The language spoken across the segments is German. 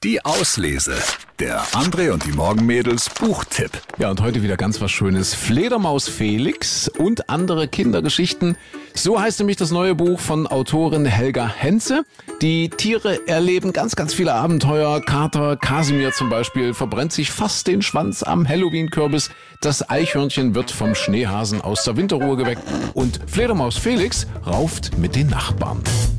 Die Auslese. Der André und die Morgenmädels Buchtipp. Ja, und heute wieder ganz was Schönes. Fledermaus Felix und andere Kindergeschichten. So heißt nämlich das neue Buch von Autorin Helga Henze. Die Tiere erleben ganz, ganz viele Abenteuer. Kater Kasimir zum Beispiel verbrennt sich fast den Schwanz am Halloween-Kürbis. Das Eichhörnchen wird vom Schneehasen aus der Winterruhe geweckt. Und Fledermaus Felix rauft mit den Nachbarn.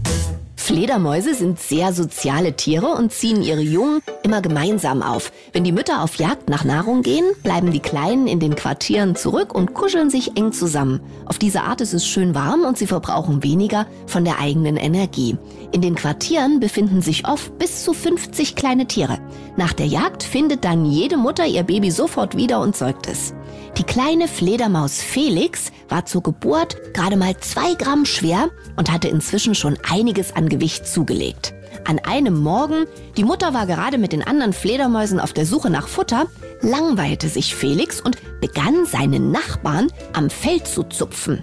Fledermäuse sind sehr soziale Tiere und ziehen ihre Jungen immer gemeinsam auf. Wenn die Mütter auf Jagd nach Nahrung gehen, bleiben die Kleinen in den Quartieren zurück und kuscheln sich eng zusammen. Auf diese Art ist es schön warm und sie verbrauchen weniger von der eigenen Energie. In den Quartieren befinden sich oft bis zu 50 kleine Tiere. Nach der Jagd findet dann jede Mutter ihr Baby sofort wieder und säugt es. Die kleine Fledermaus Felix war zur Geburt gerade mal 2 Gramm schwer und hatte inzwischen schon einiges an Gewicht zugelegt. An einem Morgen, die Mutter war gerade mit den anderen Fledermäusen auf der Suche nach Futter, langweilte sich Felix und begann seinen Nachbarn am Fell zu zupfen.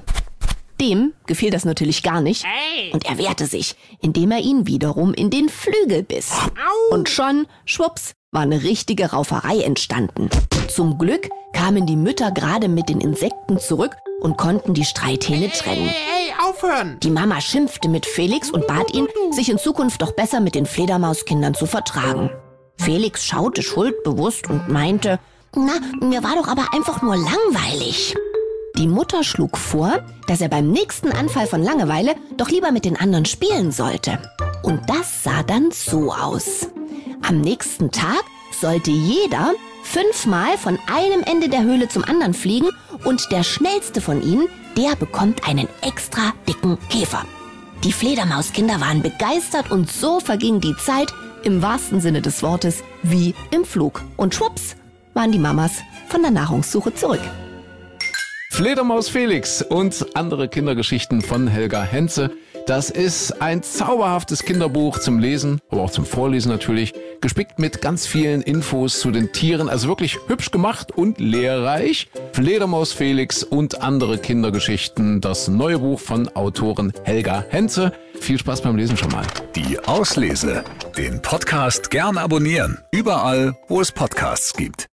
Dem gefiel das natürlich gar nicht und er wehrte sich, indem er ihn wiederum in den Flügel biss. Und schon, schwupps, war eine richtige Rauferei entstanden. Zum Glück kamen die Mütter gerade mit den Insekten zurück und konnten die Streithähne trennen. Aufhören! Die Mama schimpfte mit Felix und bat ihn, sich in Zukunft doch besser mit den Fledermauskindern zu vertragen. Felix schaute schuldbewusst und meinte, na, mir war doch aber einfach nur langweilig. Die Mutter schlug vor, dass er beim nächsten Anfall von Langeweile doch lieber mit den anderen spielen sollte. Und das sah dann so aus. Am nächsten Tag sollte jeder 5-mal von einem Ende der Höhle zum anderen fliegen und der schnellste von ihnen, der bekommt einen extra dicken Käfer. Die Fledermauskinder waren begeistert und so verging die Zeit im wahrsten Sinne des Wortes wie im Flug. Und schwupps waren die Mamas von der Nahrungssuche zurück. Fledermaus Felix und andere Kindergeschichten von Helga Henze. Das ist ein zauberhaftes Kinderbuch zum Lesen, aber auch zum Vorlesen natürlich, gespickt mit ganz vielen Infos zu den Tieren, also wirklich hübsch gemacht und lehrreich. Fledermaus Felix und andere Kindergeschichten, das neue Buch von Autorin Helga Henze. Viel Spaß beim Lesen schon mal. Die Auslese. Den Podcast gern abonnieren. Überall, wo es Podcasts gibt.